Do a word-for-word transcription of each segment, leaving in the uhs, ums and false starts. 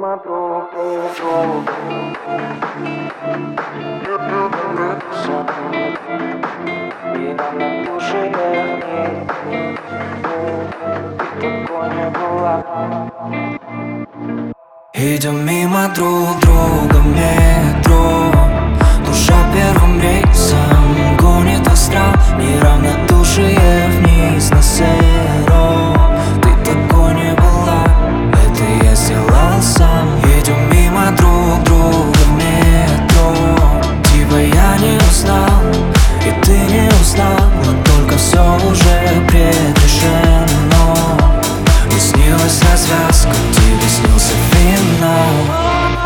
мимо друг друга. И равнодушие в ней. Ты такой не была. Идем мимо друг друга в метро. Душа первым рейсом гонит астрал. Неравнодушие вниз на зеро. Ты такой не была, это я сделал сам. Идем мимо друг друга в метро. Типа я не узнал, и ты не узнала. Только все уже предрешено. Не снилась развязка, тебе снился финал.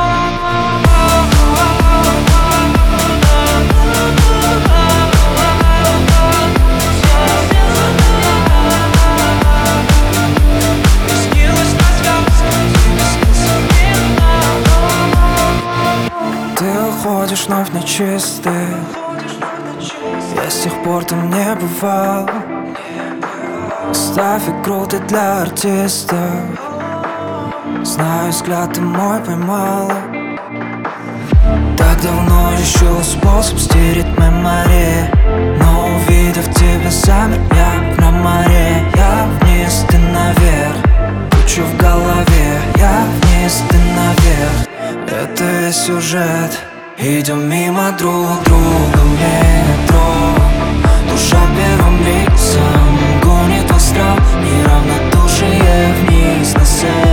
Ты уходишь вновь на чистый. Я с тех пор там не бывал. Ставь игру ты для артиста. Знаю, взгляд ты мой поймала. Так давно ищу способ стереть мемори. Но увидев тебя замер я на море. Я вниз, ты наверх. Тучу в голове. Я вниз, ты наверх. Это весь сюжет. Идем мимо друг друга в метро. Душа первым рейсом гонит астрал. Неравнодушие вниз на зеро.